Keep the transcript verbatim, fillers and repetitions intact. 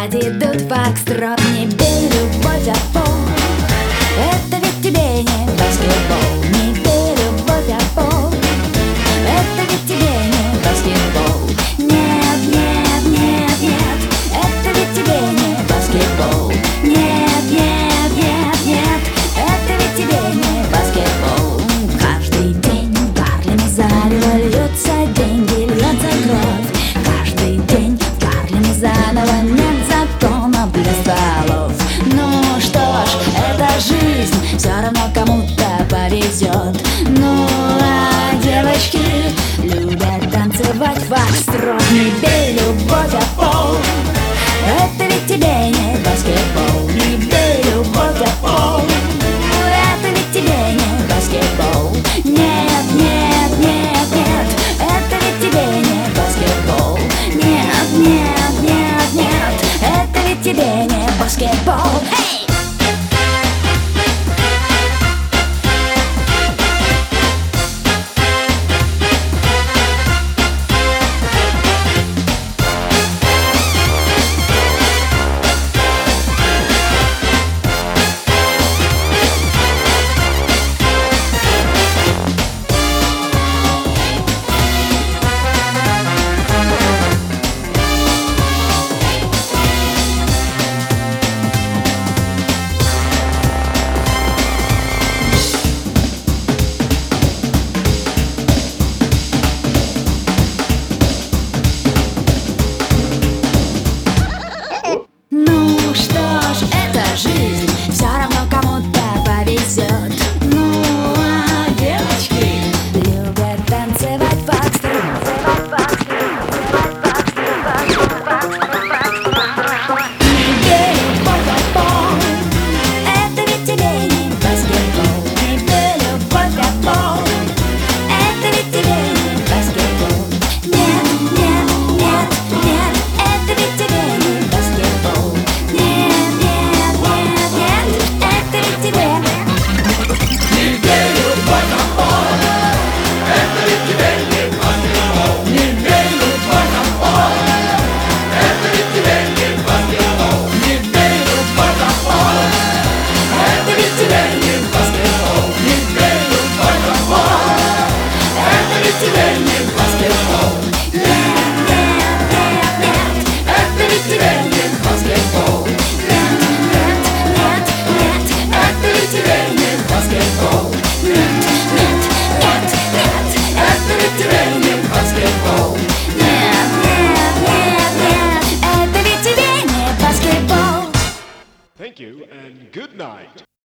Сзади идут фокстрот. Не бей любовь о пол, это ведь тебе не баскетбол. Не бей любовь о пол, это ведь тебе не баскетбол. Нет, нет, нет, нет, это ведь тебе не баскетбол. Нет, нет, нет, нет, это ведь тебе не баскетбол. Каждый день в Гарлеме заново льются деньги, льется кровь. Каждый день в Гарлеме заново нет законов для стволов. Ну что ж, это жизнь, все равно кому-то повезет. Ну а девочки любят танцевать фокстрот. Не бей любовь о пол, это ведь тебе не баскетбол. Не бей любовь о пол, это ведь тебе не баскетбол. Нет, нет, нет, нет, это ведь тебе не баскетбол. Нет, нет, нет, нет, это ведь тебе не баскетбол. Эй! Ну что ж, это жизнь, все равно кому-то повезет. Ну а девочки любят танцевать фокстрот. Не бей любовь о пол, это ведь тебе не баскетбол. Не бей любовь о пол, это ведь тебе не баскетбол. Нет, нет, нет, нет, это ведь тебе не баскетбол. Нет, нет, нет, нет, это ведь тебе. Не бей любовь о пол, это ведь тебе не баскетбол. Не бей любовь о пол, это ведь тебе не баскетбол. Не бей любовь о пол, это ведь тебе не баскетбол. Не бей любовь о пол, это ведь тебе не баскетбол. Нет, нет, нет, нет, Это ведь тебе не баскетбол. нет, нет, нет, Это ведь тебе не баскетбол. нет, нет, нет, нет, Это ведь тебе не баскетбол. нет, нет, нет, нет, это ведь тебе не баскетбол. Thank you and good night.